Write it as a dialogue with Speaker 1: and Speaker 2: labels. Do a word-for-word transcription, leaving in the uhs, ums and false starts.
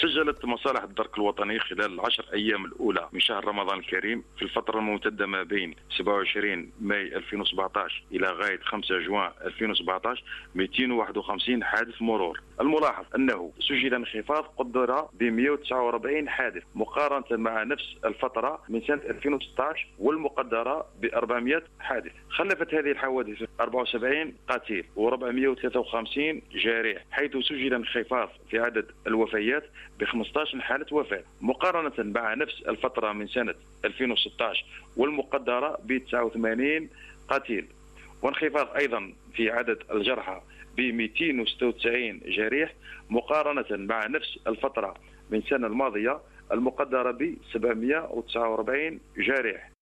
Speaker 1: سجلت مصالح الدرك الوطني خلال العشر أيام الأولى من شهر رمضان الكريم في الفترة الممتدة ما بين سبعة وعشرين ماي ألفين وسبعة عشر إلى غاية خمسة جوان ألفين وسبعة عشر مئتين وواحد وخمسين حادث مرور. الملاحظ أنه سجل انخفاض قدر ب مئة وتسعة وأربعين حادث مقارنة مع نفس الفترة من سنة ألفين وستة عشر والمقدرة ب أربعمئة حادث. خلفت هذه الحوادث أربعة وسبعين قتيل وأربعمئة وثلاثة وخمسين جارح، حيث سجل انخفاض في عدد الوفيات ب خمسة عشر حالة وفاة مقارنة مع نفس الفترة من سنة ألفين وستة عشر والمقدرة ب تسعة وثمانين قتيل، وانخفاض أيضا في عدد الجرحى ب مئتين وستة وتسعين جريح مقارنة مع نفس الفترة من السنة الماضية المقدرة ب سبعمئة وتسعة وأربعين جريح.